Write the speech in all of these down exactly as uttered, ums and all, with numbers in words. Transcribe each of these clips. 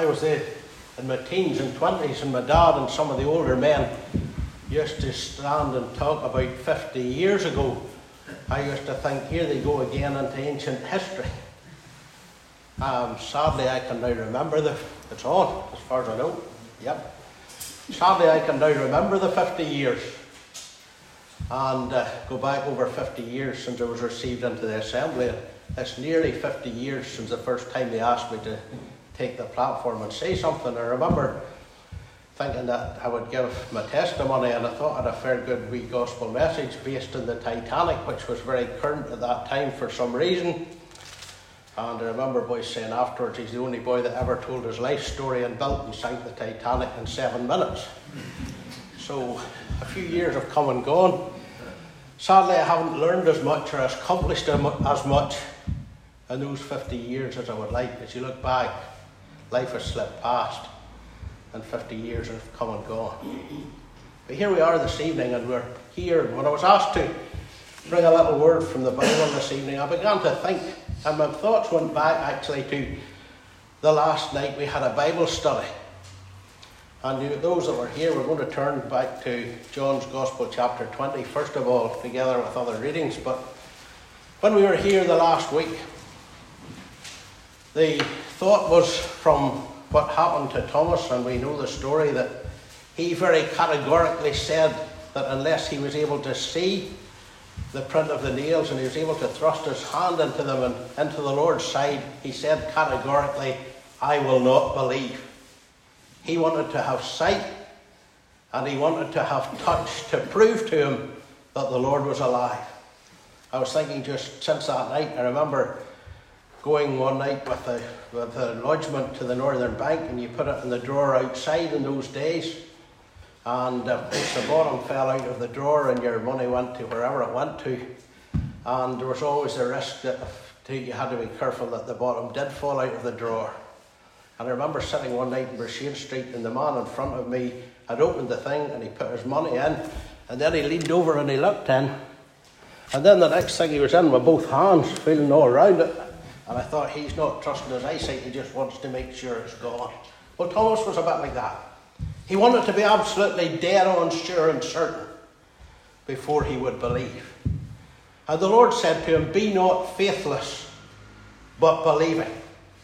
I was there in my teens and twenties, and my dad and some of the older men used to stand and talk about fifty years ago. I used to think, here they go again into ancient history. Um, sadly, I can now remember the... It's on, as far as I know. Yep. Sadly, I can now remember the fifty years. And uh, go back over fifty years since I was received into the assembly. And it's nearly fifty years since the first time they asked me to take the platform and say something. I remember thinking that I would give my testimony, and I thought I had a fair good wee gospel message based on the Titanic, which was very current at that time for some reason. And I remember boys saying afterwards, he's the only boy that ever told his life story and built and sank the Titanic in seven minutes. So a few years have come and gone. Sadly, I haven't learned as much or accomplished as much in those fifty years as I would like. As you look back, life has slipped past, and fifty years have come and gone. But here we are this evening, and we're here. When I was asked to bring a little word from the Bible this evening, I began to think, and my thoughts went back actually to the last night we had a Bible study. And those that were here, we're going to turn back to John's Gospel chapter twenty, first of all, together with other readings. But when we were here the last week, the thought was from what happened to Thomas, and we know the story that he very categorically said that unless he was able to see the print of the nails and he was able to thrust his hand into them and into the Lord's side, he said categorically, I will not believe. He wanted to have sight, and he wanted to have touch to prove to him that the Lord was alive. I was thinking just since that night, I remember going one night with a, with a lodgement to the Northern Bank, and you put it in the drawer outside in those days, and uh, the bottom fell out of the drawer and your money went to wherever it went to, and there was always the risk that you had to be careful that the bottom did fall out of the drawer. And I remember sitting one night in Brashear Street, and the man in front of me had opened the thing and he put his money in, and then he leaned over and he looked in, and then the next thing he was in with both hands feeling all around it, and I thought, he's not trusting his eyesight, he just wants to make sure it's gone. Well, Thomas was a bit like that. He wanted to be absolutely dead on sure and certain before he would believe. And the Lord said to him, be not faithless, but believing.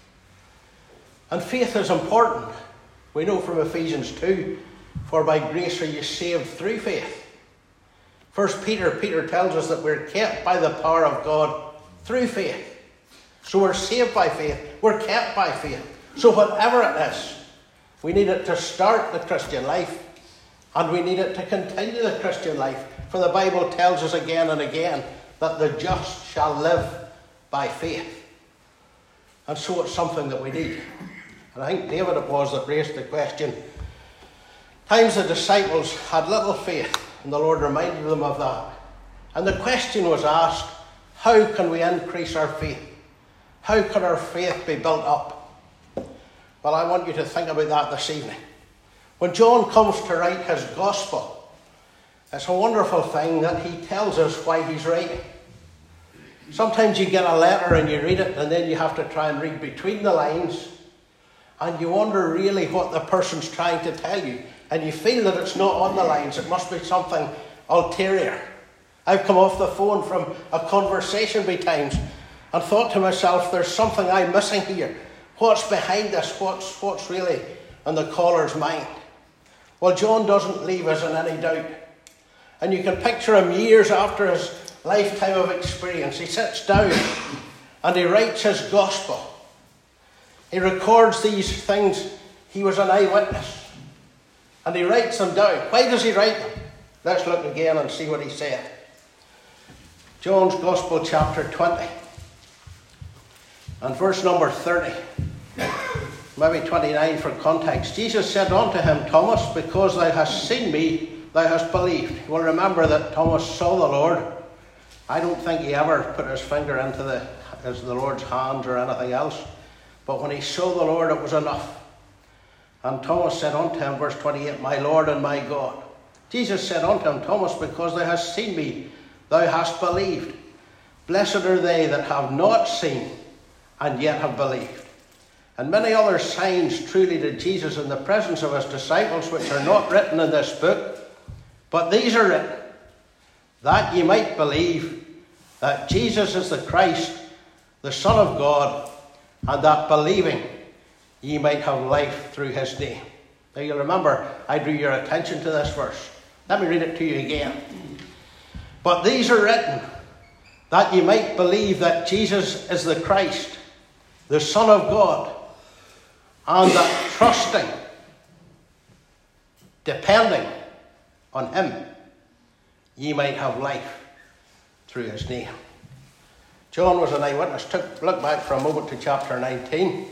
And faith is important. We know from Ephesians two, for by grace are you saved through faith. First Peter, Peter tells us that we're kept by the power of God through faith. So we're saved by faith, we're kept by faith. So whatever it is, we need it to start the Christian life, and we need it to continue the Christian life. For the Bible tells us again and again that the just shall live by faith. And so it's something that we need. And I think David it was that raised the question. Times the disciples had little faith, and the Lord reminded them of that. And the question was asked, how can we increase our faith? How can our faith be built up? Well, I want you to think about that this evening. When John comes to write his gospel, it's a wonderful thing that he tells us why he's writing. Sometimes you get a letter and you read it, and then you have to try and read between the lines, and you wonder really what the person's trying to tell you, and you feel that it's not on the lines, it must be something ulterior. I've come off the phone from a conversation by times and thought to myself, there's something I'm missing here. What's behind this? What's, what's really in the caller's mind? Well, John doesn't leave us in any doubt. And you can picture him years after his lifetime of experience. He sits down and he writes his gospel. He records these things. He was an eyewitness. And he writes them down. Why does he write them? Let's look again and see what he said. John's Gospel, chapter twenty. And verse number thirty. Maybe twenty-nine for context. Jesus said unto him, Thomas, because thou hast seen me, thou hast believed. You will remember that Thomas saw the Lord. I don't think he ever put his finger into the, as the Lord's hands or anything else. But when he saw the Lord, it was enough. And Thomas said unto him, verse twenty-eight, my Lord and my God. Jesus said unto him, Thomas, because thou hast seen me, thou hast believed. Blessed are they that have not seen and yet have believed. and many other signs truly did Jesus in the presence of his disciples, which are not written in this book. But these are written, that ye might believe that Jesus is the Christ, the Son of God, and that believing ye might have life through his name. Now you'll remember, I drew your attention to this verse. Let me read it to you again. But these are written, that ye might believe that Jesus is the Christ, the Son of God, and that trusting, depending on him, ye might have life through his name. John was an eyewitness. Took, look back for a moment to chapter nineteen.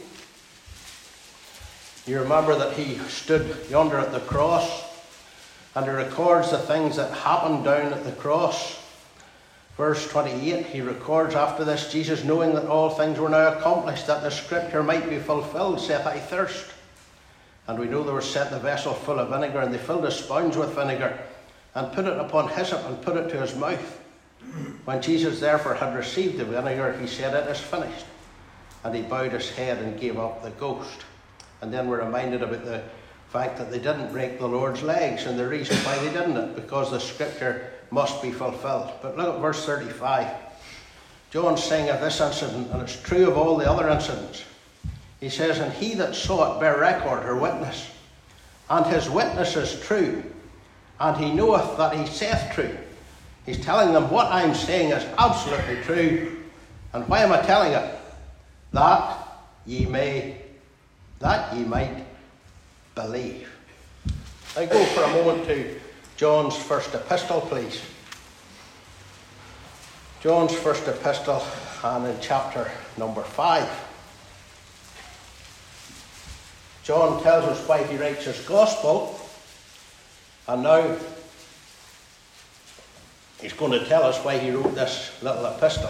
You remember that he stood yonder at the cross, and he records the things that happened down at the cross. Verse twenty-eight, he records, after this, Jesus, knowing that all things were now accomplished, that the scripture might be fulfilled, saith, I thirst. And we know they were set in a vessel full of vinegar, and they filled a sponge with vinegar, and put it upon hyssop, and put it to his mouth. When Jesus therefore had received the vinegar, he said, it is finished. And he bowed his head and gave up the ghost. And then we're reminded about the fact that they didn't break the Lord's legs, and the reason why they didn't it, because the scripture must be fulfilled. But look at verse thirty-five. John's saying of this incident, and it's true of all the other incidents. He says, and he that saw it bear record or witness, and his witness is true, and he knoweth that he saith true. He's telling them what I'm saying is absolutely true. And why am I telling it? That ye may, that ye might believe. Now go for a moment to John's first epistle, please. John's first epistle, and in chapter number five. John tells us why he writes his gospel, and now he's going to tell us why he wrote this little epistle.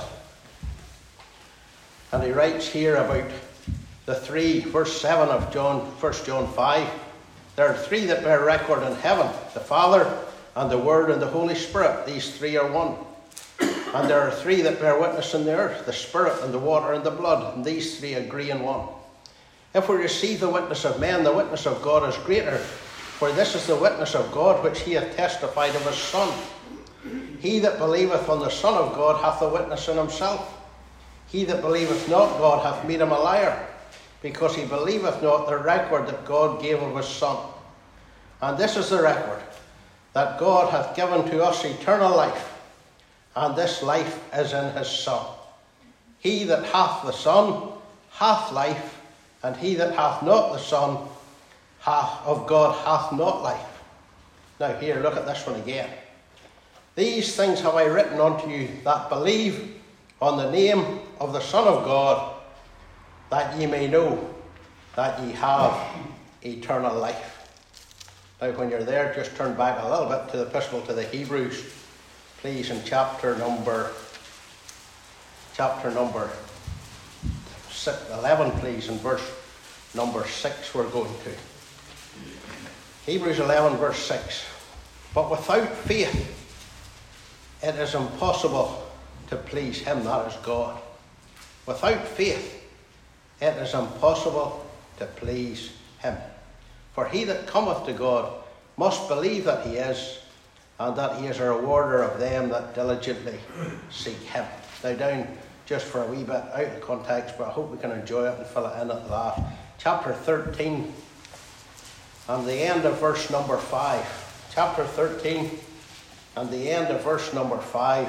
And he writes here about the three, verse seven of John, First John five. There are three that bear record in heaven, the Father and the Word and the Holy Spirit. These three are one. And there are three that bear witness in the earth, the Spirit and the water and the blood. And these three agree in one. If we receive the witness of men, the witness of God is greater. For this is the witness of God which he hath testified of his Son. He that believeth on the Son of God hath a witness in himself. He that believeth not God hath made him a liar, because he believeth not the record that God gave of his Son. And this is the record, that God hath given to us eternal life, and this life is in his Son. He that hath the Son hath life, and he that hath not the Son hath, of God hath not life. Now here, look at this one again. These things have I written unto you that believe on the name of the Son of God, that ye may know that ye have eternal life. Now when you're there, just turn back a little bit to the epistle to the Hebrews, please, in chapter number chapter number eleven, please, in verse number six we're going to. Hebrews eleven, verse six. But without faith it is impossible to please him, that is God. Without faith it is impossible to please him. For he that cometh to God must believe that he is, and that he is a rewarder of them that diligently seek him. Now down just for a wee bit out of context, but I hope we can enjoy it and fill it in at that. Chapter thirteen, and the end of verse number five. Chapter thirteen, and the end of verse number five.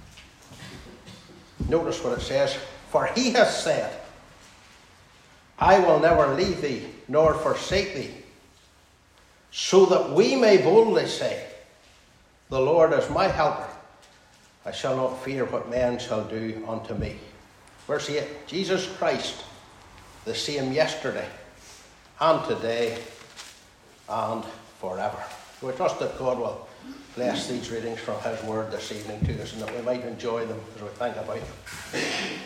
Notice what it says. For he has said, I will never leave thee, nor forsake thee, so that we may boldly say, the Lord is my helper. I shall not fear what man shall do unto me. Verse eight. Jesus Christ, the same yesterday, and today, and forever. We trust that God will bless these readings from his word this evening to us, and that we might enjoy them as we think about them.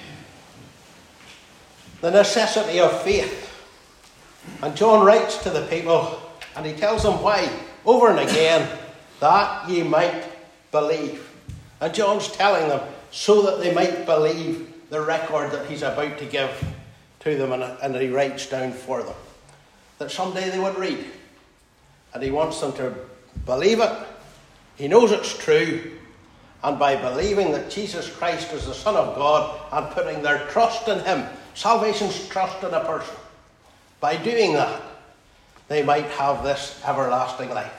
The necessity of faith. And John writes to the people, and he tells them why, over and again, that ye might believe. And John's telling them so that they might believe the record that he's about to give. to them, and, and he writes down for them that someday they would read. And he wants them to believe it. He knows it's true. And by believing that Jesus Christ is the Son of God and putting their trust in him, salvation's trust in a person, by doing that, they might have this everlasting life.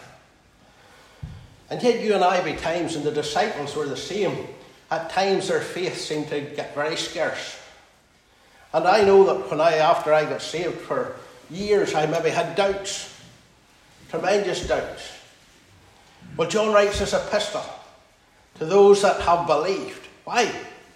And yet you and I, by times, and the disciples were the same, at times their faith seemed to get very scarce. And I know that when I, after I got saved for years, I maybe had doubts, tremendous doubts. Well, John writes this epistle to those that have believed. Why?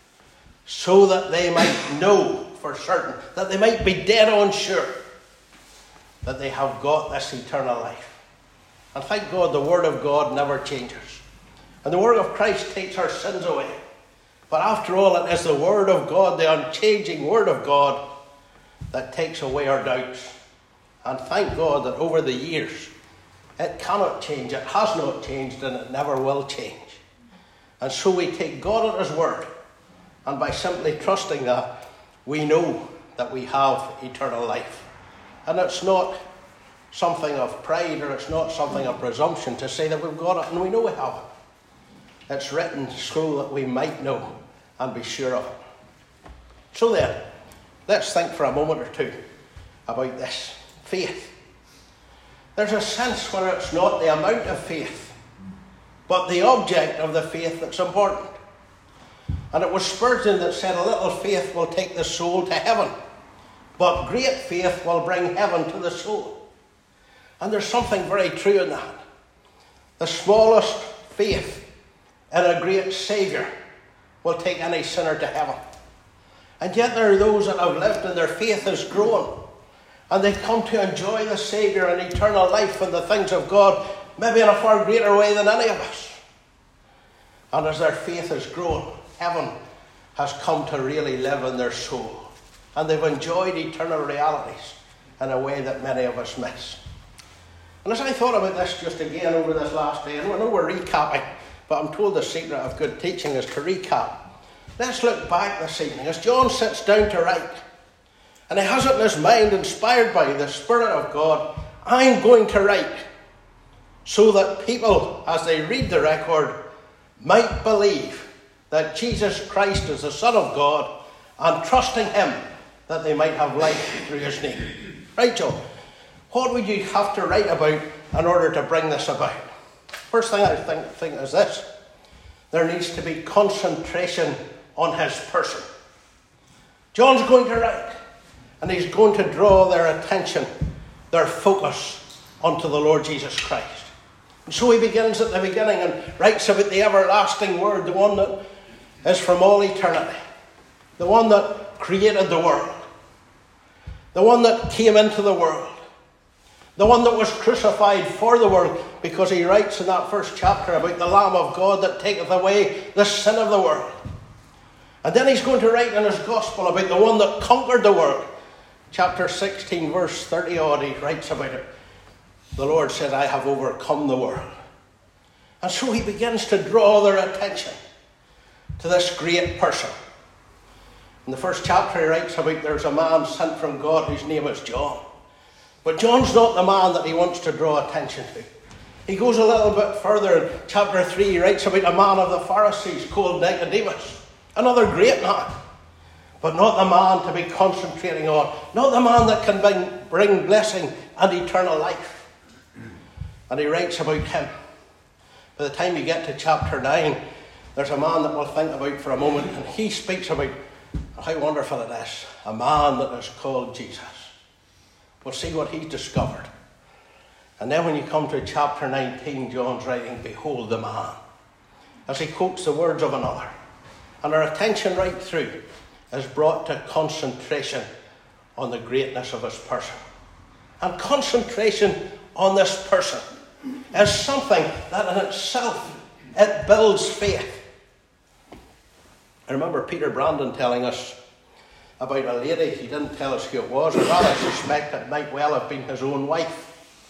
So that they might know for certain, that they might be dead on sure that they have got this eternal life. And thank God the Word of God never changes. And the Word of Christ takes our sins away. But after all, it is the Word of God, the unchanging Word of God, that takes away our doubts. And thank God that over the years, it cannot change, it has not changed, and it never will change. And so we take God at his word, and by simply trusting that, we know that we have eternal life. And it's not something of pride, or it's not something of presumption to say that we've got it and we know we have it. It's written so that we might know and be sure of it. So then, let's think for a moment or two about this faith. There's a sense where it's not the amount of faith, but the object of the faith that's important. And it was Spurgeon that said, a little faith will take the soul to heaven, but great faith will bring heaven to the soul. And there's something very true in that. The smallest faith in a great Saviour will take any sinner to heaven. And yet there are those that have lived and their faith has grown, and they come to enjoy the Saviour and eternal life and the things of God, maybe in a far greater way than any of us. And as their faith has grown, heaven has come to really live in their soul. And they've enjoyed eternal realities in a way that many of us miss. And as I thought about this just again over this last day, and I know we're recapping, but I'm told the secret of good teaching is to recap. Let's look back this evening as John sits down to write. And he has it in his mind, inspired by the Spirit of God, I'm going to write so that people, as they read the record, might believe that Jesus Christ is the Son of God, and trusting him that they might have life through his name. Right, John? What would you have to write about in order to bring this about? First thing I think, think is this. There needs to be concentration on his person. John's going to write, and he's going to draw their attention, their focus, onto the Lord Jesus Christ. And so he begins at the beginning and writes about the everlasting Word, the one that is from all eternity, the one that created the world, the one that came into the world, the one that was crucified for the world, because he writes in that first chapter about the Lamb of God that taketh away the sin of the world. And then he's going to write in his gospel about the one that conquered the world. Chapter sixteen, verse thirty odd, he writes about it. The Lord said, I have overcome the world. And so he begins to draw their attention to this great person. In the first chapter he writes about there's a man sent from God whose name is John. But John's not the man that he wants to draw attention to. He goes a little bit further. In chapter three he writes about a man of the Pharisees called Nicodemus. Another great man. But not the man to be concentrating on. Not the man that can bring, bring blessing and eternal life. And he writes about him. By the time you get to chapter nine, there's a man that we'll think about for a moment, and he speaks about how wonderful it is. A man that is called Jesus. We'll see what he's discovered. And then when you come to chapter nineteen, John's writing, behold the man. As he quotes the words of another. And our attention right through is brought to concentration on the greatness of his person. And concentration on this person is something that in itself, it builds faith. I remember Peter Brandon telling us about a lady. He didn't tell us who it was. I rather suspect it might well have been his own wife.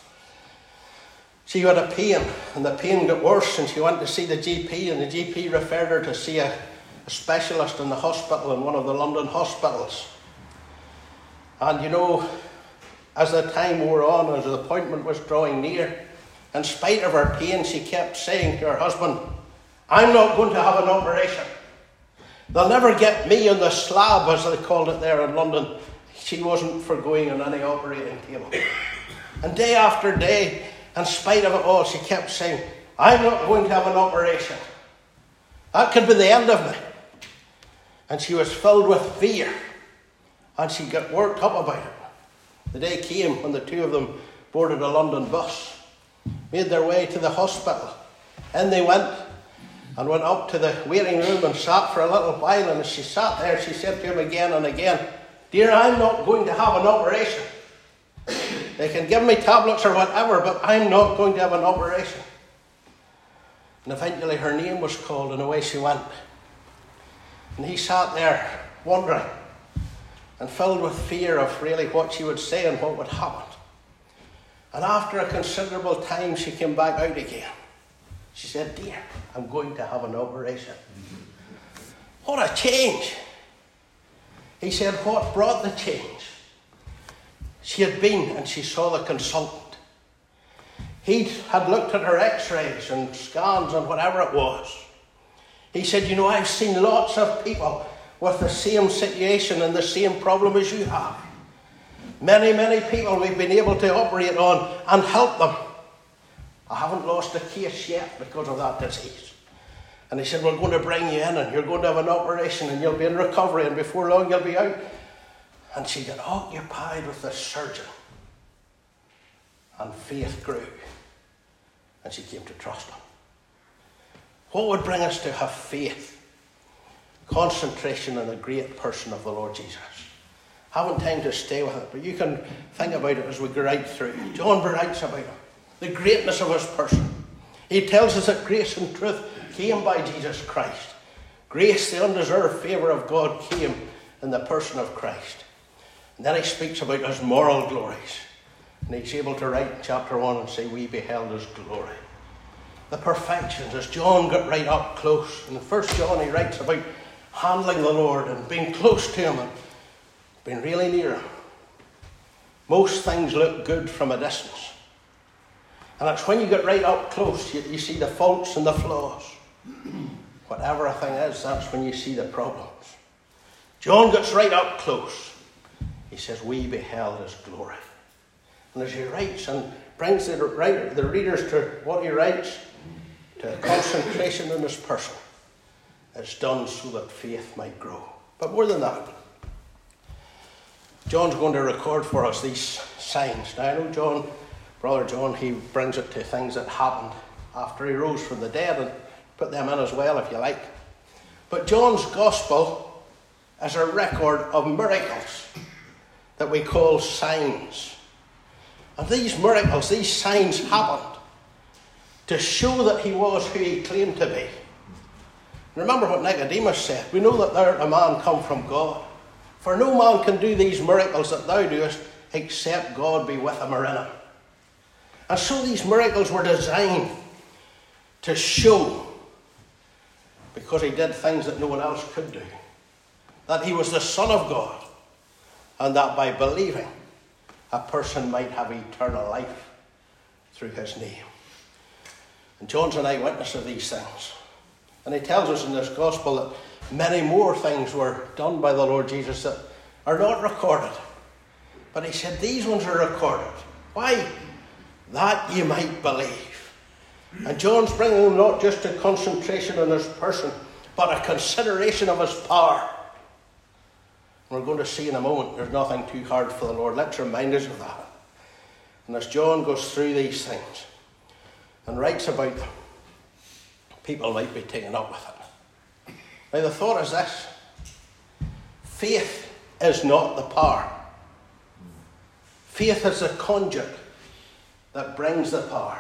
She had a pain, and the pain got worse, and she went to see the G P, and the G P referred her to see a, a specialist in the hospital, in one of the London hospitals. And you know, as the time wore on, as the appointment was drawing near, in spite of her pain, she kept saying to her husband, I'm not going to have an operation. They'll never get me on the slab, as they called it there in London. She wasn't for going on any operating table. And day after day, in spite of it all, she kept saying, I'm not going to have an operation. That could be the end of me. And she was filled with fear. And she got worked up about it. The day came when the two of them boarded a London bus, made their way to the hospital. And they went and went up to the waiting room and sat for a little while. And as she sat there, she said to him again and again, Dear, I'm not going to have an operation. They can give me tablets or whatever, but I'm not going to have an operation. And eventually her name was called and away she went. And he sat there wondering and filled with fear of really what she would say and what would happen. And after a considerable time, she came back out again. She said, Dear, I'm going to have an operation. What a change. He said, what brought the change? She had been and she saw the consultant. He had looked at her x-rays and scans and whatever it was. He said, you know, I've seen lots of people with the same situation and the same problem as you have. Many, many people we've been able to operate on and help them. I haven't lost a case yet because of that disease. And he said, we're going to bring you in and you're going to have an operation and you'll be in recovery and before long you'll be out. And she got occupied with the surgeon. And faith grew. And she came to trust him. What would bring us to have faith? Concentration on the great person of the Lord Jesus. Haven't time to stay with it, but you can think about it as we go right through. John writes about him, the greatness of his person. He tells us that grace and truth came by Jesus Christ. Grace, the undeserved favour of God, came in the person of Christ. And then he speaks about his moral glories. And he's able to write in chapter one and say, we beheld his glory. The perfections, as John got right up close. In First John he writes about handling the Lord and being close to him and being really near him. Most things look good from a distance. And it's when you get right up close, you, you see the faults and the flaws. Whatever a thing is, that's when you see the problems. John gets right up close. He says, we beheld his glory. And as he writes and brings the, writer, the readers to what he writes, to a concentration in his person, it's done so that faith might grow. But more than that, John's going to record for us these signs. Now I know John, Brother John, he brings it to things that happened after he rose from the dead and put them in as well if you like. But John's gospel is a record of miracles that we call signs. And these miracles, these signs happened to show that he was who he claimed to be. Remember what Nicodemus said. We know that thou art a man come from God. For no man can do these miracles that thou doest except God be with him or in him. And so these miracles were designed to show, because he did things that no one else could do, that he was the Son of God, and that by believing, a person might have eternal life through his name. And John's an eyewitness of these things. And he tells us in this gospel that many more things were done by the Lord Jesus that are not recorded. But he said these ones are recorded. Why? That you might believe. And John's bringing them not just a concentration on his person, but a consideration of his power. We're going to see in a moment there's nothing too hard for the Lord. Let's remind us of that. And as John goes through these things and writes about them, people might be taken up with it. Now the thought is this: faith is not the power. Faith is the conduit that brings the power.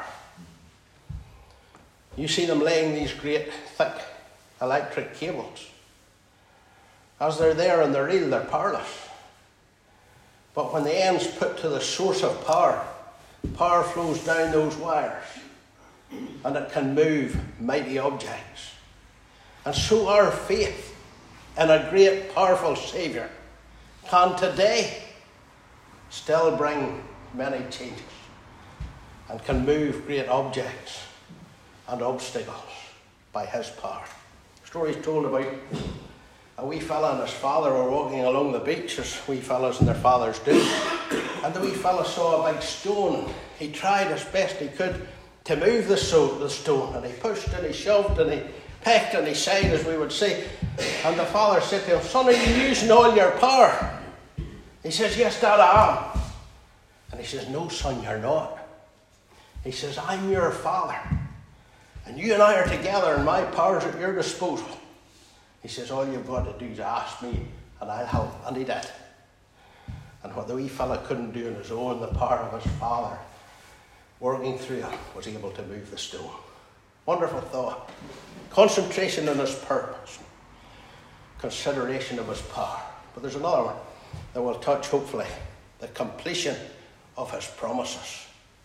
You see them laying these great thick electric cables. As they're there in the reel, they're powerless. But when the end's put to the source of power, power flows down those wires and it can move mighty objects. And so our faith in a great, powerful Saviour can today still bring many changes and can move great objects and obstacles by his power. Stories told about a wee fella and his father were walking along the beach, as wee fellas and their fathers do, and the wee fella saw a big stone. He tried as best he could to move the stone, and he pushed and he shoved and he pecked and he sighed, as we would say. And the father said to him, "Son, are you using all your power?" He says, "Yes, Dad, I am." And he says, "No, son, you're not." He says, "I'm your father, and you and I are together, and my power's at your disposal." He says, "All you've got to do is ask me, and I'll help." And he did. And what the wee fella couldn't do on his own, the power of his father working through him was able to move the stone. Wonderful thought. Concentration on his purpose. Consideration of his power. But there's another one that will touch, hopefully, the completion of his promises.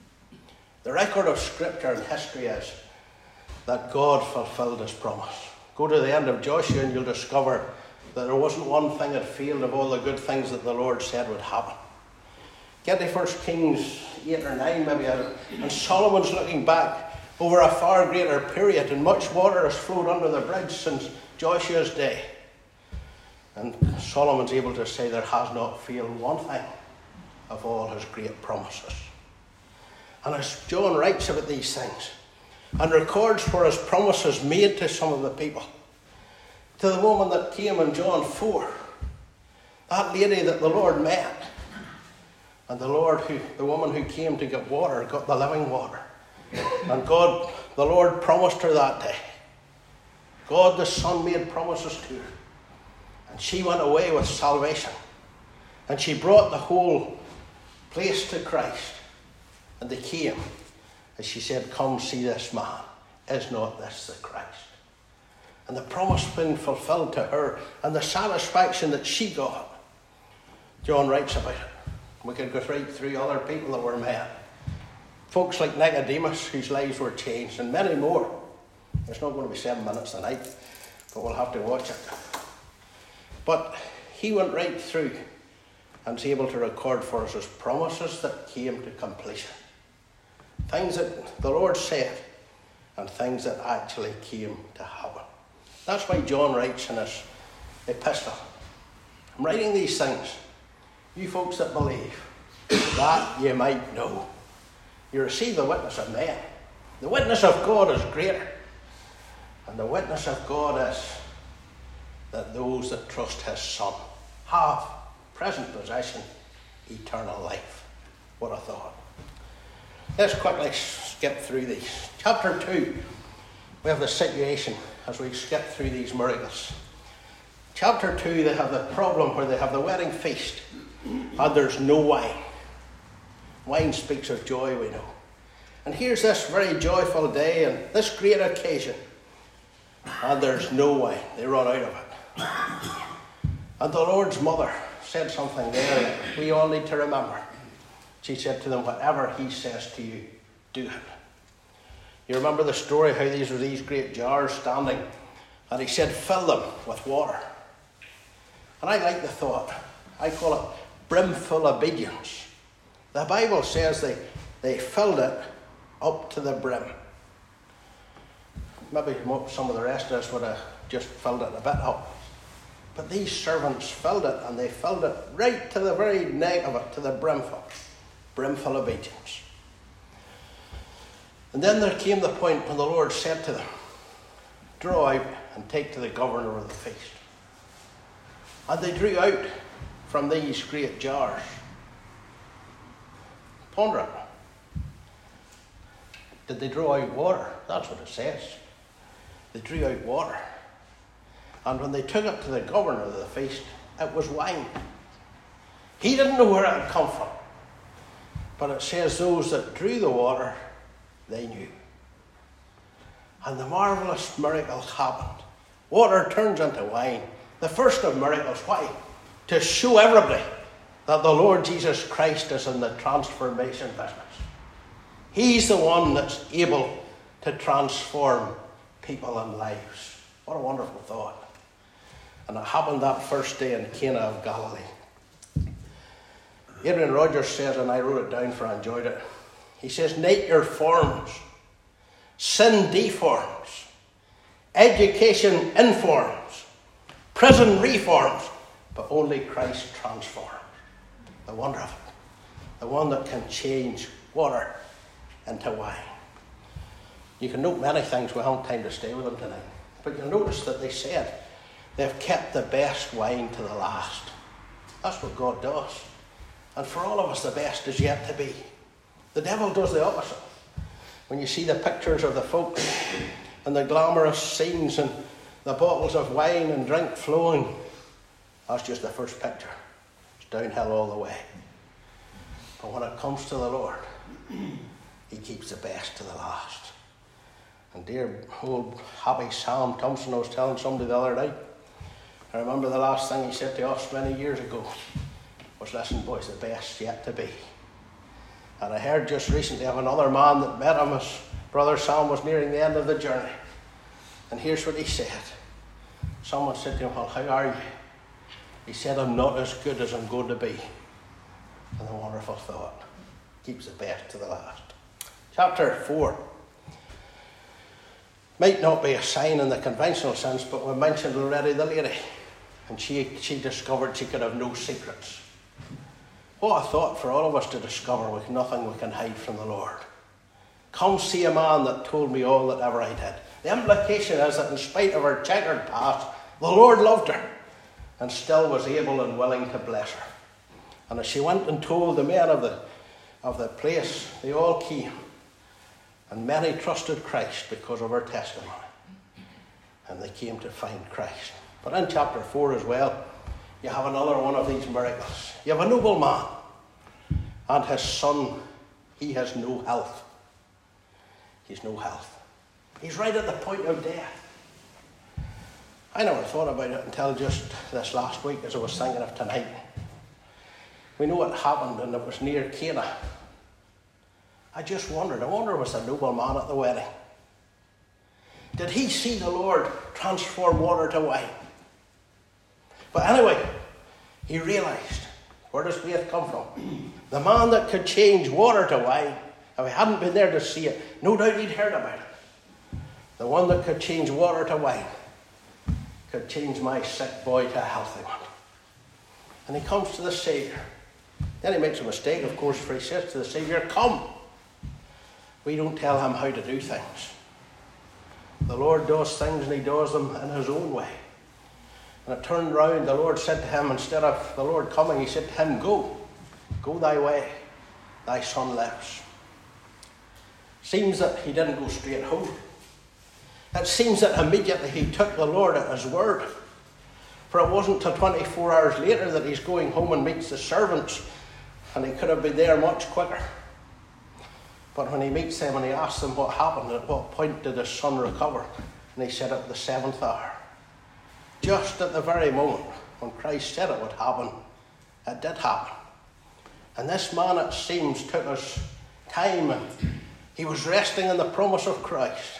The record of Scripture and history is that God fulfilled his promise. Go to the end of Joshua and you'll discover that there wasn't one thing that failed of all the good things that the Lord said would happen. Get to First Kings eight or nine maybe, and Solomon's looking back over a far greater period, and much water has flowed under the bridge since Joshua's day. And Solomon's able to say there has not failed one thing of all his great promises. And as John writes about these things and records for his promises made to some of the people, to the woman that came in John four, that lady that the Lord met, and the Lord who, the woman who came to get water, got the living water. And God, the Lord promised her that day. God the Son made promises to her. And she went away with salvation. And she brought the whole place to Christ. And they came. And she said, "Come see this man. Is not this the Christ?" And the promise being fulfilled to her, and the satisfaction that she got. John writes about it. We could go right through other people that were met. Folks like Nicodemus, whose lives were changed, and many more. It's not going to be seven minutes tonight, but we'll have to watch it. But he went right through and was able to record for us his promises that came to completion. Things that the Lord said, and things that actually came to happen. That's why John writes in his epistle, "I'm writing these things, you folks that believe, that you might know. You receive the witness of men. The witness of God is greater. And the witness of God is that those that trust his Son have present possession, eternal life." What a thought. Let's quickly skip through these. Chapter two, we have the situation as we skip through these miracles. Chapter two, they have the problem where they have the wedding feast and there's no wine. Wine speaks of joy, we know. And here's this very joyful day and this great occasion, and there's no wine. They run out of it. And the Lord's mother said something there that we all need to remember. She said to them, "Whatever he says to you, do it." You remember the story how these were these great jars standing, and he said, "Fill them with water." And I like the thought. I call it brimful obedience. The Bible says they, they filled it up to the brim. Maybe some of the rest of us would have just filled it a bit up. But these servants filled it, and they filled it right to the very neck of it, to the brimful. Brimful obedience. And then there came the point when the Lord said to them, "Draw out and take to the governor of the feast." And they drew out from these great jars. Ponder it. Did they draw out water? That's what it says. They drew out water. And when they took it to the governor of the feast, it was wine. He didn't know where it had come from. But it says those that drew the water, they knew. And the marvellous miracle happened. Water turns into wine. The first of miracles. Why? To show everybody that the Lord Jesus Christ is in the transformation business. He's the one that's able to transform people and lives. What a wonderful thought. And it happened that first day in Cana of Galilee. Adrian Rogers says, and I wrote it down for I enjoyed it, he says, nature forms, sin deforms, education informs, prison reforms, but only Christ transforms. The wonder of it. The one that can change water into wine. You can note many things. We haven't time to stay with them tonight. But you'll notice that they said they've kept the best wine to the last. That's what God does. And for all of us, the best is yet to be. The devil does the opposite. When you see the pictures of the folks and the glamorous scenes and the bottles of wine and drink flowing, that's just the first picture. It's downhill all the way. But when it comes to the Lord, he keeps the best to the last. And dear old happy Sam Thompson, I was telling somebody the other night, I remember the last thing he said to us many years ago was, listen boys, the best's yet to be. And I heard just recently of another man that met him as Brother Sam was nearing the end of the journey. And here's what he said. Someone said to him, well, how are you? He said, I'm not as good as I'm going to be. And the wonderful thought keeps the best to the last. Chapter four. Might not be a sign in the conventional sense, but we mentioned already the lady. And she, she discovered she could have no secrets. What a thought for all of us to discover with nothing we can hide from the Lord. Come see a man that told me all that ever I did. The implication is that in spite of her checkered past, the Lord loved her and still was able and willing to bless her. And as she went and told the men of the, of the place, they all came. And many trusted Christ because of her testimony. And they came to find Christ. But in chapter four as well, you have another one of these miracles. You have a noble man. And his son, he has no health. He's no health. He's right at the point of death. I never thought about it until just this last week as I was thinking of tonight. We know what happened, and it was near Cana. I just wondered, I wonder was the noble man at the wedding? Did he see the Lord transform water to wine? But anyway, he realised, where does faith come from? The man that could change water to wine, if he hadn't been there to see it, no doubt he'd heard about it. The one that could change water to wine could change my sick boy to a healthy one. And he comes to the Saviour. Then he makes a mistake, of course, for he says to the Saviour, come. We don't tell him how to do things. The Lord does things and he does them in his own way. And it turned round, the Lord said to him, instead of the Lord coming, he said to him, go, go thy way, thy son lives. Seems that he didn't go straight home. It seems that immediately he took the Lord at his word. For it wasn't till twenty-four hours later that he's going home and meets the servants, and he could have been there much quicker. But when he meets them and he asks them what happened, at what point did his son recover? And he said at the seventh hour. Just at the very moment when Christ said it would happen, it did happen. And this man, it seems, took his time and he was resting in the promise of Christ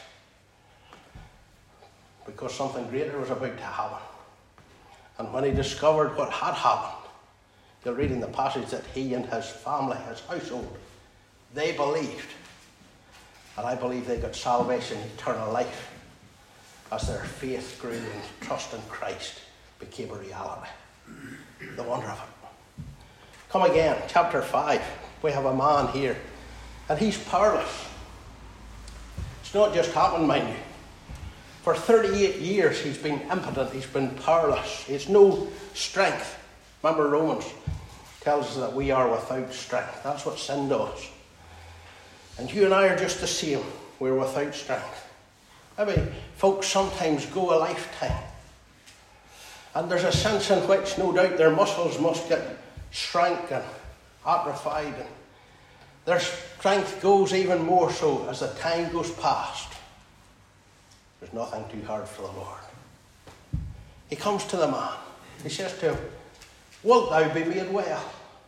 because something greater was about to happen. And when he discovered what had happened, you'll read in the passage that he and his family, his household, they believed. And I believe they got salvation, eternal life, as their faith grew and trust in Christ became a reality. The wonder of it. Come again, chapter five. We have a man here, and he's powerless. It's not just happened, mind you. For thirty-eight years he's been impotent, he's been powerless. He has no strength. Remember, Romans tells us that we are without strength. That's what sin does. And you and I are just the same. We're without strength. Maybe folks sometimes go a lifetime, and there's a sense in which no doubt their muscles must get shrank and atrophied, and their strength goes even more so as the time goes past. There's nothing too hard for the Lord. He comes to the man. He says to him, wilt thou be made well?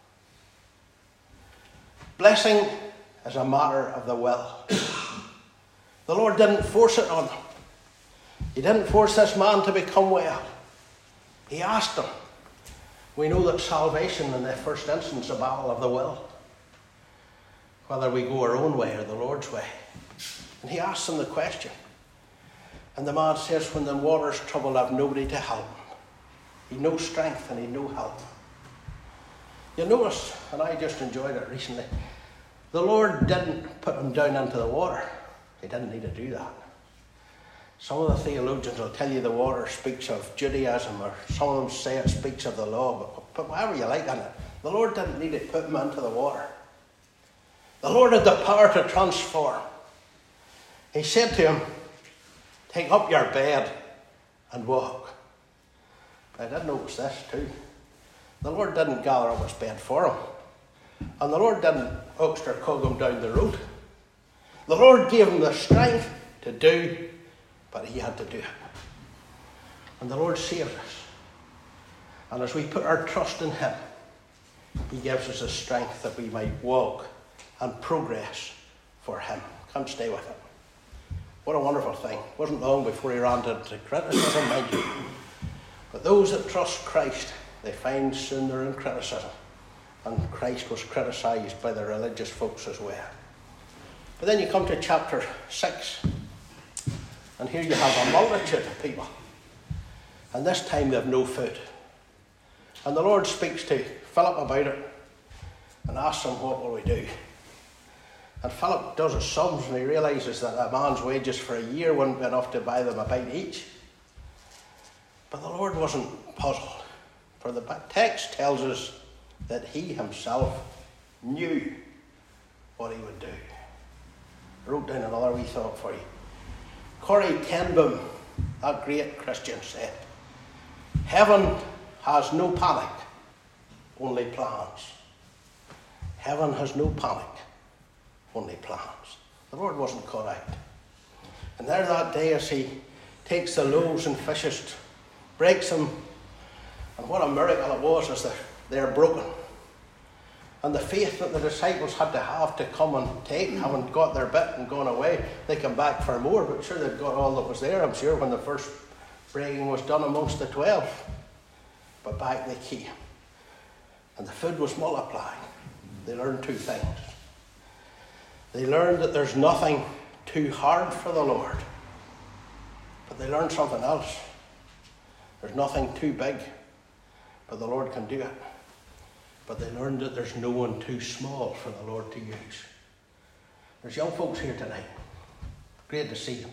Blessing is a matter of the will. The Lord didn't force it on him. He didn't force this man to become well. He asked him. We know that salvation in the first instance is a battle of the will, whether we go our own way or the Lord's way. And he asks him the question. And the man says, when the water's troubled, I've nobody to help him. He'd no strength and he'd no help. You notice, and I just enjoyed it recently, the Lord didn't put him down into the water. He didn't need to do that. Some of the theologians will tell you the water speaks of Judaism, or some of them say it speaks of the law, but, but whatever you like on it, the Lord didn't need to put him into the water. The Lord had the power to transform. He said to him, take up your bed and walk. I did notice this too. The Lord didn't gather up his bed for him. And the Lord didn't extra cog him down the road. The Lord gave him the strength to do, but he had to do it. And the Lord saved us. And as we put our trust in him, he gives us the strength that we might walk and progress for him. Can't stay with it. What a wonderful thing. It wasn't long before he ran into criticism, mind you. But those that trust Christ, they find soon they're in criticism. And Christ was criticised by the religious folks as well. But then you come to chapter six. And here you have a multitude of people. And this time they have no food. And the Lord speaks to Philip about it and asks him, what will we do? And Philip does his sums and he realises that a man's wages for a year wouldn't be enough to buy them a bite each. But the Lord wasn't puzzled. For the text tells us that he himself knew what he would do. I wrote down another wee thought for you. Corrie ten Boom, that great Christian, said, heaven has no panic, only plans. Heaven has no panic, only plans. The Lord wasn't caught out. And there that day as he takes the loaves and fishes, breaks them, and what a miracle it was as they're, they're broken. And the faith that the disciples had to have to come and take, having got their bit and gone away, they come back for more, but sure they'd got all that was there, I'm sure, when the first breaking was done amongst the twelve. But back they came. And the food was multiplying. They learned two things. They learned that there's nothing too hard for the Lord. But they learned something else. There's nothing too big, but the Lord can do it. But they learned that there's no one too small for the Lord to use. There's young folks here tonight. Great to see them.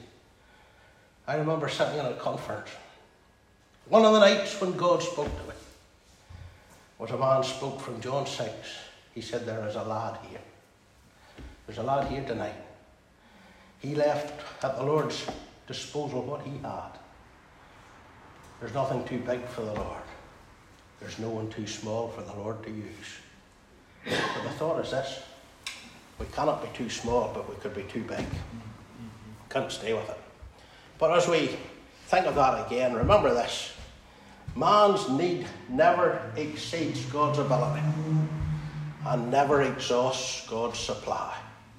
I remember sitting in a conference. One of the nights when God spoke to me was a man spoke from John six. He said, there is a lad here. There's a lad here tonight. He left at the Lord's disposal what he had. There's nothing too big for the Lord. There's no one too small for the Lord to use. But the thought is this. We cannot be too small, but we could be too big. Can't stay with it. But as we think of that again, remember this. Man's need never exceeds God's ability and never exhausts God's supply.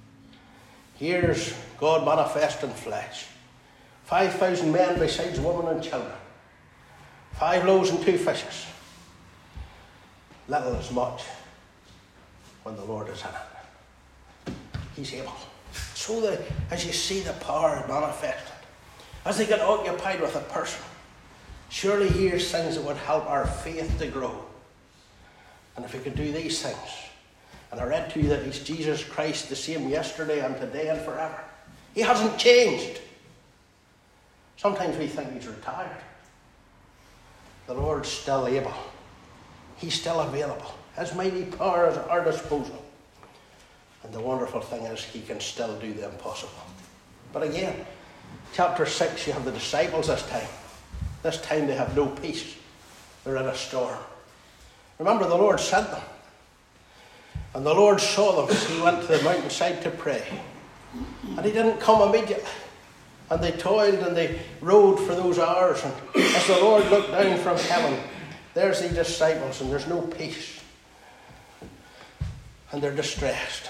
Here's God manifest in flesh. Five thousand men besides women and children. Five loaves and two fishes. Little as much when the Lord is in it. He's able. So that as you see the power manifested, as they get occupied with a person, surely here's things that would help our faith to grow. And if we could do these things, and I read to you that he's Jesus Christ the same yesterday and today and forever. He hasn't changed. Sometimes we think he's retired. The Lord's still able. He's still available. His mighty power is at our disposal. And the wonderful thing is he can still do the impossible. But again, chapter six, you have the disciples this time. This time they have no peace. They're in a storm. Remember, the Lord sent them. And the Lord saw them as he went to the mountainside to pray. And he didn't come immediately. And they toiled and they rode for those hours. And as the Lord looked down from heaven, there's the disciples and there's no peace. And they're distressed.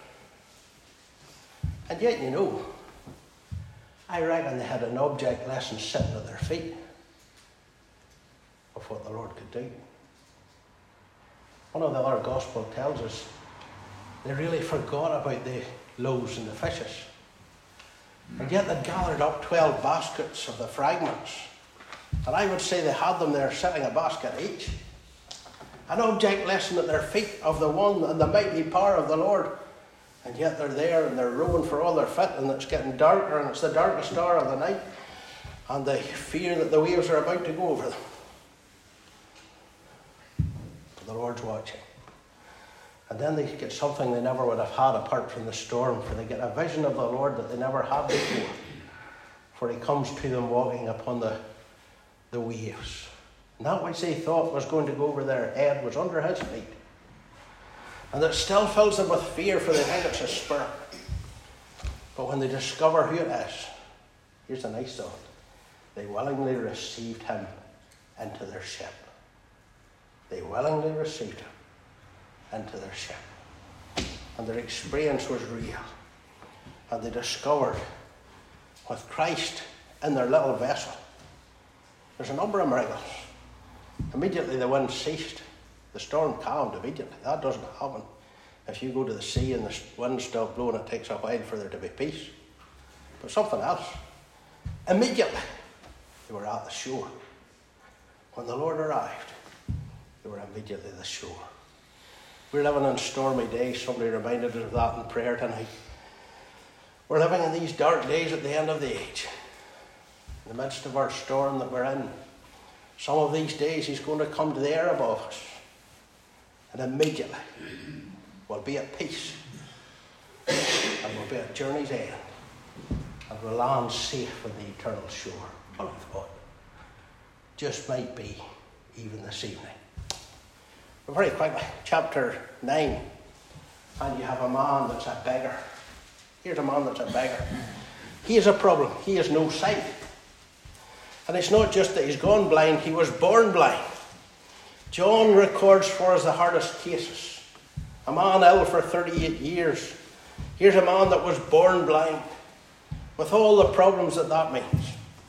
And yet, you know, I reckon they had an object lesson sitting at their feet of what the Lord could do. one of the other gospel tells us they really forgot about the loaves and the fishes. And yet they gathered up twelve baskets of the fragments. And I would say they had them there sitting a basket each. An object lesson at their feet of the one and the mighty power of the Lord. And yet they're there and they're rowing for all their fit, and it's getting darker and it's the darkest hour of the night. And they fear that the waves are about to go over them. But the Lord's watching. And then they get something they never would have had apart from the storm, for they get a vision of the Lord that they never had before. For he comes to them walking upon the, the waves. And that which they thought was going to go over their head was under his feet. And it still fills them with fear, for they think it's a spirit. But when they discover who it is, here's the nice thought: they willingly received him into their ship. They willingly received him into their ship. And their experience was real. And they discovered, with Christ in their little vessel, there's a number of miracles. Immediately the wind ceased. The storm calmed immediately. That doesn't happen. If you go to the sea and the wind's still blowing, it takes a while for there to be peace. But something else. Immediately they were at the shore. When the Lord arrived, they were immediately at the shore. We're living in stormy days. Somebody reminded us of that in prayer tonight. We're living in these dark days at the end of the age. In the midst of our storm that we're in. Some of these days he's going to come to the air above us. And immediately we'll be at peace. And we'll be at journey's end. And we'll land safe on the eternal shore. What I thought. Just might be even this evening. But very quickly, chapter nine. And you have a man that's a beggar. Here's a man that's a beggar. He has a problem. He has no sight. And it's not just that he's gone blind, he was born blind. John records for us the hardest cases. A man ill for thirty-eight years. Here's a man that was born blind, with all the problems that that means.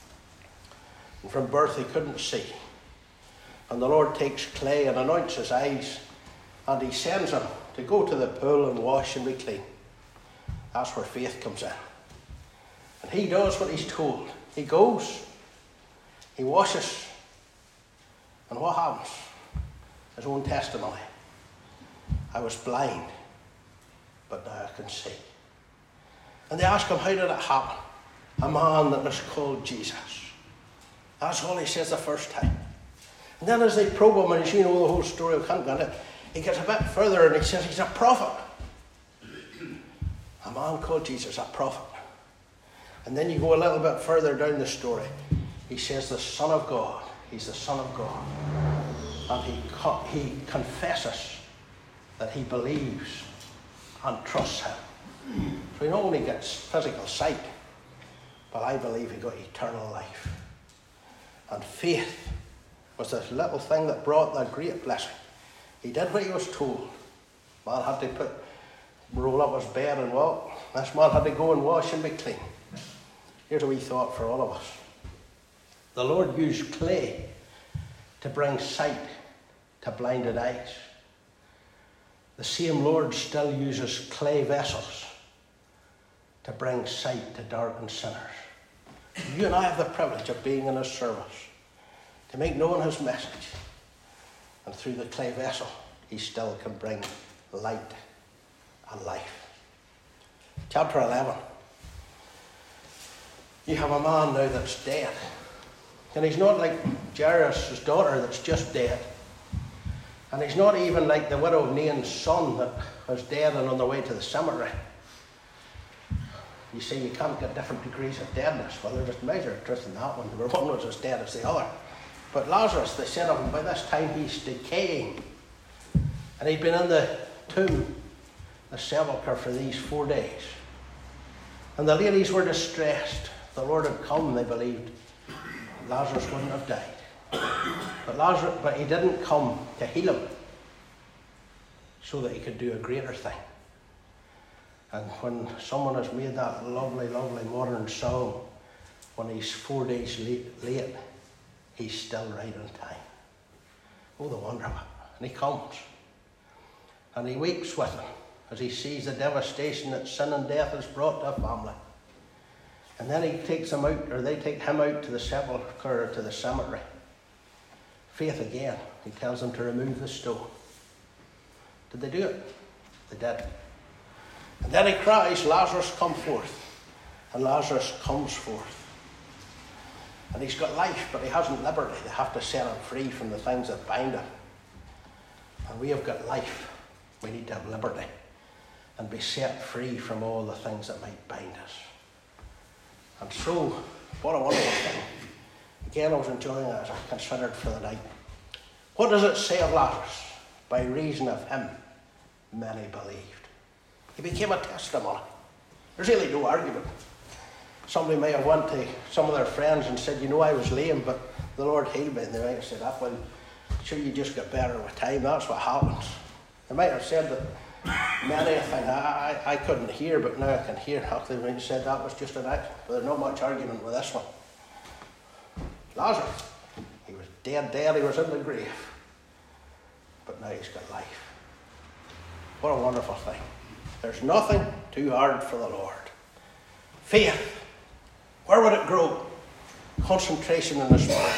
And from birth he couldn't see. And the Lord takes clay and anoints his eyes, and he sends him to go to the pool and wash and be clean. That's where faith comes in. And he does what he's told. He goes, he washes, and what happens? His own testimony. I was blind, but now I can see. And they ask him, how did it happen? A man that was called Jesus. That's all he says the first time. And then as they probe him, and as you know the whole story, I can't get it, he gets a bit further and he says he's a prophet. A man called Jesus, a prophet. And then you go a little bit further down the story. He says the Son of God. He's the Son of God. And he, co- he confesses that he believes and trusts him. So he not only gets physical sight, but I believe he got eternal life. And faith was this little thing that brought that great blessing. He did what he was told. Man had to put, roll up his bed and walk. This man had to go and wash and be clean. Here's a wee thought for all of us. The Lord used clay to bring sight to blinded eyes. The same Lord still uses clay vessels to bring sight to darkened sinners. You and I have the privilege of being in his service, to make known his message. And through the clay vessel, he still can bring light and life. Chapter eleven. You have a man now that's dead. And he's not like Jairus' daughter that's just dead. And he's not even like the widow of Nain's son that was dead and on the way to the cemetery. You see, you can't get different degrees of deadness. Well, they're just measured just in that one. One was as dead as the other. But Lazarus, they said of him, by this time he's decaying. And he'd been in the tomb, the sepulchre, for these four days. And the ladies were distressed. The Lord had come, they believed. Lazarus wouldn't have died. But Lazarus, but he didn't come to heal him so that he could do a greater thing. And when someone has made that lovely, lovely modern song, when he's four days late, late he's still right on time. Oh, the wonder of it. And he comes. And he weeps with him as he sees the devastation that sin and death has brought to a family. And then he takes him out, or they take him out to the sepulchre, to the cemetery. Faith again. He tells them to remove the stone. Did they do it? They did. And then he cries, Lazarus, come forth. And Lazarus comes forth. And he's got life, but he hasn't liberty. They have to set him free from the things that bind him. And we have got life. We need to have liberty and be set free from all the things that might bind us. And so, what a wonderful thing. Again, I was enjoying it as I considered for the night. What does it say of Lazarus? By reason of him, many believed. He became a testimony. There's really no argument. Somebody may have went to some of their friends and said, you know, I was lame, but the Lord healed me. And they might have said, that, well, sure, you just get better with time. That's what happens. They might have said that many a thing I, I, I couldn't hear, but now I can hear. They might have said that was just an act. But there's not much argument with this one. Lazarus, he was dead, dead. He was in the grave. But now he's got life. What a wonderful thing. There's nothing too hard for the Lord. Faith. Where would it grow? Concentration in the Spirit.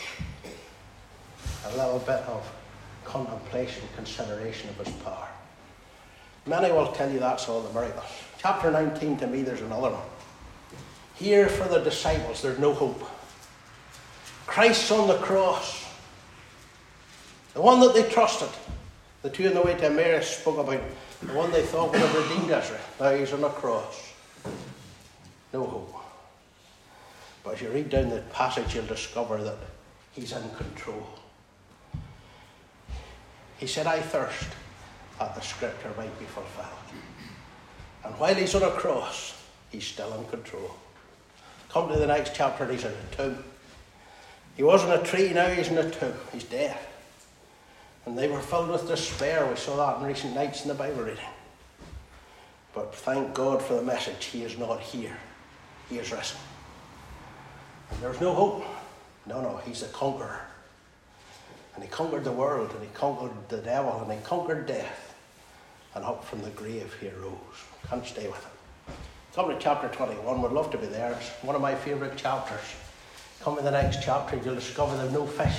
A little bit of contemplation, consideration of his power. Many will tell you that's all the miracles. Chapter nineteen, to me, there's another one. Here for the disciples, there's no hope. Christ's on the cross. The one that they trusted. The two on the way to Emmaus spoke about. The one they thought would have redeemed Israel. Now he's on the cross. No hope. But as you read down the passage, you'll discover that he's in control. He said, I thirst, that the scripture might be fulfilled. And while he's on a cross, he's still in control. Come to the next chapter, and he's in a tomb. He was in a tree, now he's in a tomb. He's dead. And they were filled with despair. We saw that in recent nights in the Bible reading. But thank God for the message. He is not here. He is risen. And there's no hope. No, no, he's the conqueror. And he conquered the world, and he conquered the devil, and he conquered death. And up from the grave he arose. Can't stay with him. Come to chapter twenty-one. Would love to be there. It's one of my favourite chapters. Come to the next chapter, you'll discover there's no fish.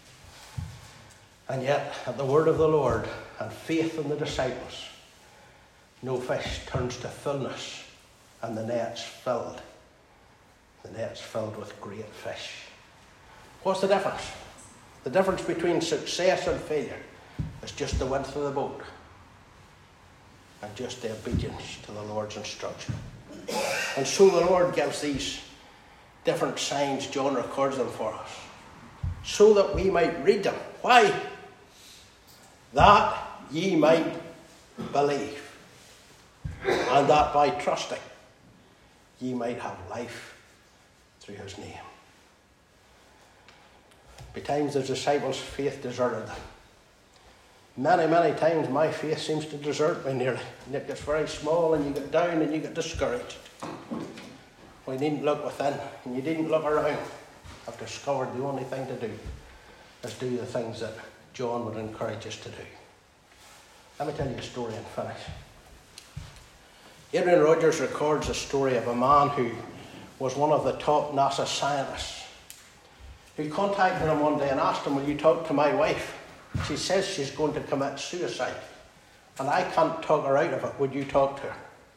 And yet, at the word of the Lord and faith in the disciples, no fish turns to fullness, and the net's filled. The net's filled with great fish. What's the difference? The difference between success and failure is just the width of the boat and just the obedience to the Lord's instruction. And so the Lord gives these different signs. John records them for us so that we might read them. Why? That ye might believe, and that by trusting ye might have life through his name. Betimes the disciples' faith deserted them. Many, many times my faith seems to desert me nearly. And it gets very small, and you get down and you get discouraged. We needn't look within, and you needn't look around. I've discovered the only thing to do is do the things that John would encourage us to do. Let me tell you a story and finish. Adrian Rogers records a story of a man who was one of the top NASA scientists, who contacted him one day and asked him, will you talk to my wife? She says she's going to commit suicide, and I can't talk her out of it. Would you talk to her?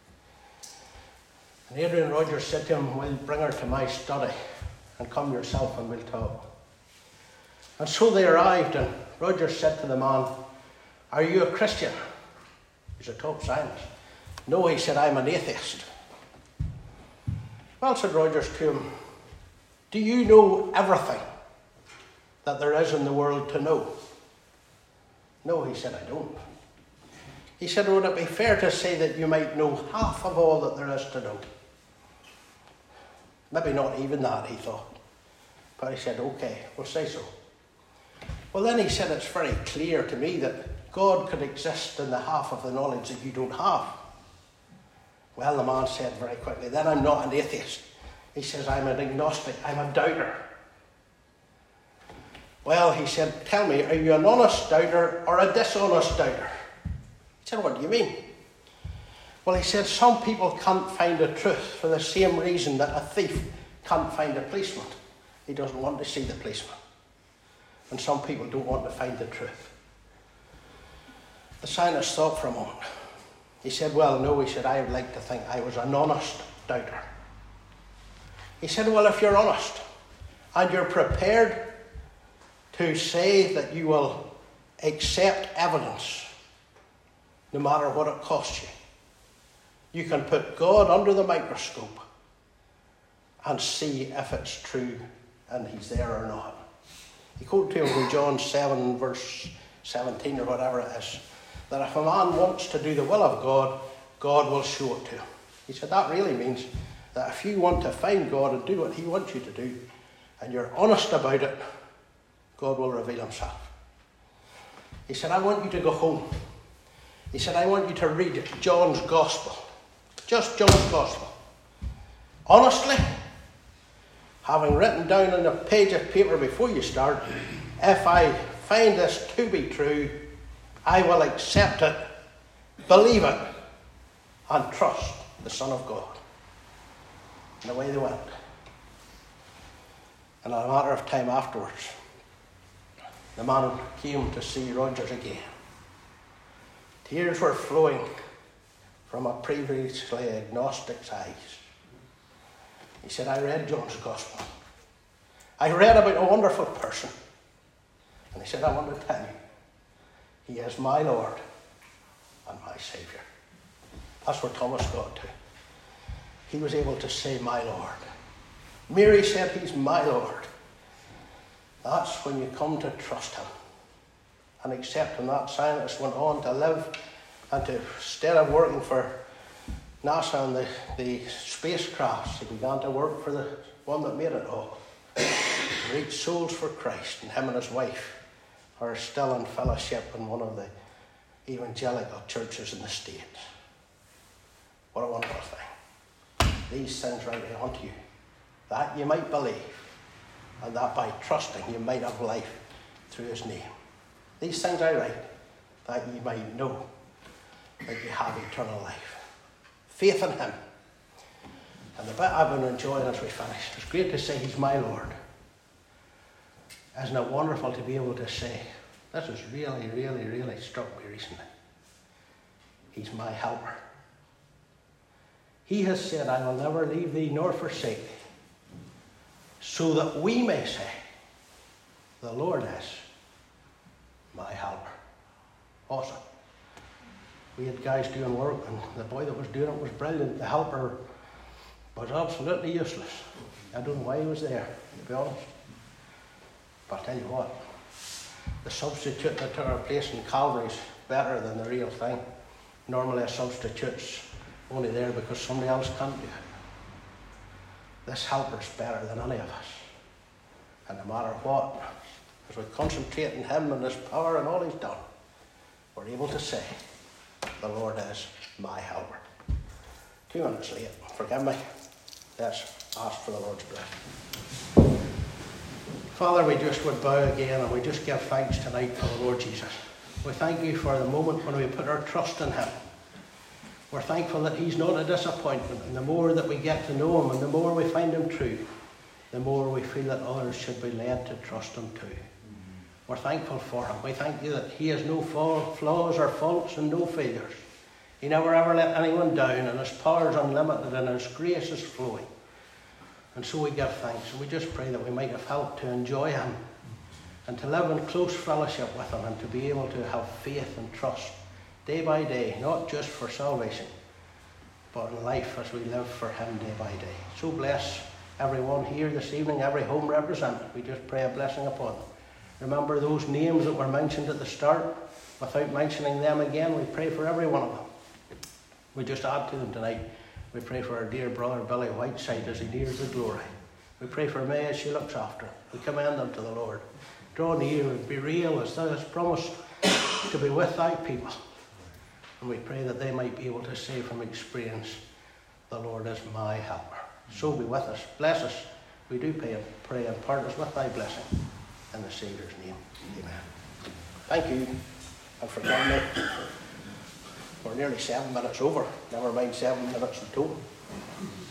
And Adrian Rogers said to him, well, bring her to my study and come yourself and we'll talk. And so they arrived, and Rogers said to the man, are you a Christian? He's a top scientist. No, he said, I'm an atheist. Well, said Rogers to him, do you know everything that there is in the world to know? No, he said, I don't. He said, would it be fair to say that you might know half of all that there is to know? Maybe not even that, he thought. But he said, okay, we'll say so. Well, then he said, it's very clear to me that God could exist in the half of the knowledge that you don't have. Well, the man said very quickly, then I'm not an atheist. He says, I'm an agnostic, I'm a doubter. Well, he said, tell me, are you an honest doubter or a dishonest doubter? He said, what do you mean? Well, he said, some people can't find the truth for the same reason that a thief can't find a policeman. He doesn't want to see the policeman. And some people don't want to find the truth. The scientist thought for a moment. He said, well, no, he said, I would like to think I was an honest doubter. He said, well, if you're honest and you're prepared to say that you will accept evidence, no matter what it costs you, you can put God under the microscope and see if it's true and he's there or not. He quoted to him from John seven, verse seventeen or whatever it is, that if a man wants to do the will of God, God will show it to him. He said that really means that if you want to find God and do what he wants you to do, and you're honest about it, God will reveal himself. He said, I want you to go home. He said, I want you to read John's Gospel. Just John's Gospel. Honestly, having written down on a page of paper before you start, if I find this to be true, I will accept it, believe it, and trust the Son of God. And away they went. And in a matter of time afterwards, the man came to see Rogers again. Tears were flowing from a previously agnostic's eyes. He said, I read John's Gospel. I read about a wonderful person. And he said, I want to tell you, he is my Lord and my Saviour. That's where Thomas got to. He was able to say, my Lord. Mary said, he's my Lord. That's when you come to trust him and accept him. That scientist went on to live and to, instead of working for NASA and the, the spacecrafts, he began to work for the one that made it all. Reach souls for Christ, and him and his wife are still in fellowship in one of the evangelical churches in the States. What a wonderful thing. These things write unto you, that you might believe, and that by trusting you might have life through his name. These things I write, that you might know that you have eternal life. Faith in him. And the bit I've been enjoying as we finish, it's great to say he's my Lord. Isn't it wonderful to be able to say, this has really, really, really struck me recently. He's my helper. He has said, I will never leave thee nor forsake thee, so that we may say, the Lord is my helper. Awesome. We had guys doing work, and the boy that was doing it was brilliant. The helper was absolutely useless. I don't know why he was there, to be honest. But I'll tell you what, the substitute that took our place in Calvary's better than the real thing. Normally a substitute's only there because somebody else can't do it. This helper's better than any of us. And no matter what, as we concentrate on him and his power and all he's done, we're able to say, the Lord is my helper. Two minutes late, forgive me. Let's ask for the Lord's blessing. Father, we just would bow again and we just give thanks tonight for the Lord Jesus. We thank you for the moment when we put our trust in him. We're thankful that he's not a disappointment, and the more that we get to know him and the more we find him true, the more we feel that others should be led to trust him too. Mm-hmm. We're thankful for him. We thank you that he has no flaws or faults and no failures. He never ever let anyone down, and his power is unlimited and his grace is flowing. And so we give thanks, and we just pray that we might have helped to enjoy him and to live in close fellowship with him and to be able to have faith and trust day by day, not just for salvation, but in life as we live for him day by day. So bless everyone here this evening, every home represented. We just pray a blessing upon them. Remember those names that were mentioned at the start, without mentioning them again, we pray for every one of them. We just add to them tonight. We pray for our dear brother Billy Whiteside as he nears the glory. We pray for May as she looks after him. We commend them to the Lord. Draw near and be real as thou hast promised to be with thy people. And we pray that they might be able to say from experience, the Lord is my helper. So be with us. Bless us. We do pray and pray and part us with thy blessing. In the Saviour's name. Amen. Thank you. And forgive me. We're nearly seven minutes over, never mind seven minutes in total.